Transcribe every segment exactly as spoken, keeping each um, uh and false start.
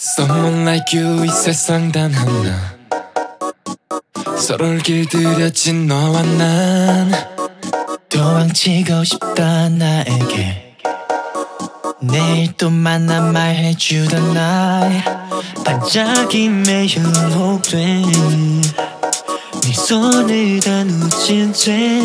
Someone like you 이 세상 단 하나 서로를 길들여진 너와 난 도망치고 싶다 나에게 내일 또 만나 말해주던 날 반짝임에 현혹돼 네 손을 다누진 채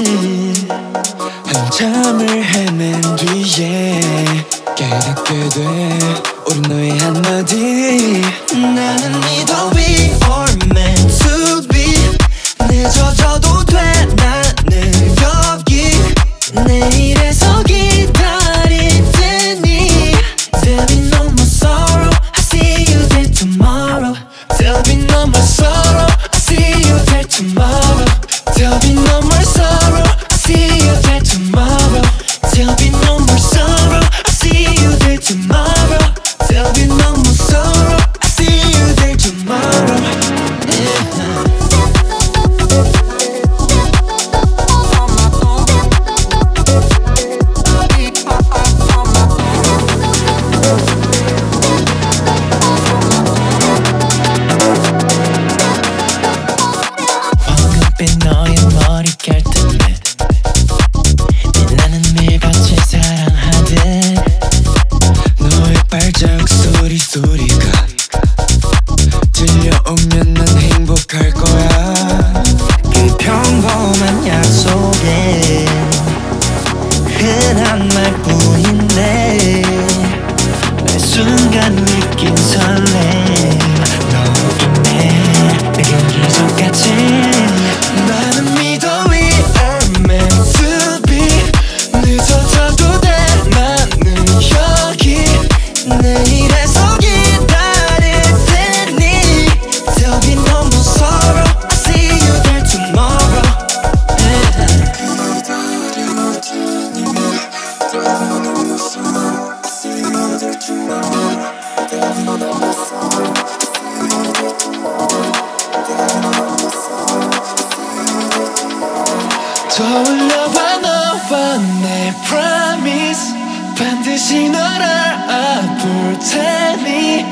한참을 헤맨 뒤에 깨닫게 돼 우린 너의 한마디 나는 믿어 we are meant to be 늦어져도 돼 나는 여기 내일에서 기다릴 테니 There'll be no more sorrow I see you there tomorrow There'll be no more sorrow I see you there tomorrow There'll be no more sorrow I see you there tomorrow There'll be no more sorrow I see you there tomorrow There'll be no more sorrow I see you there tomorrow yeah. 황금빛 너의 머릿결 때문에 나는 매일같이 사랑하듯 너의 발자국 소리 소리가 들려오면 난 행복할 거야 그 평범한 약속에 흔한 말뿐인데 매 순간 느낀 설렘 너 있네 내겐 기적같이 나는 믿어 we are meant to be 늦어져도 돼 나는 여기 내일에서 기다릴 테니 There'll be no more sorrow I see you there tomorrow 떠올려봐 너와 내 promise 반드시 널 알아볼 테니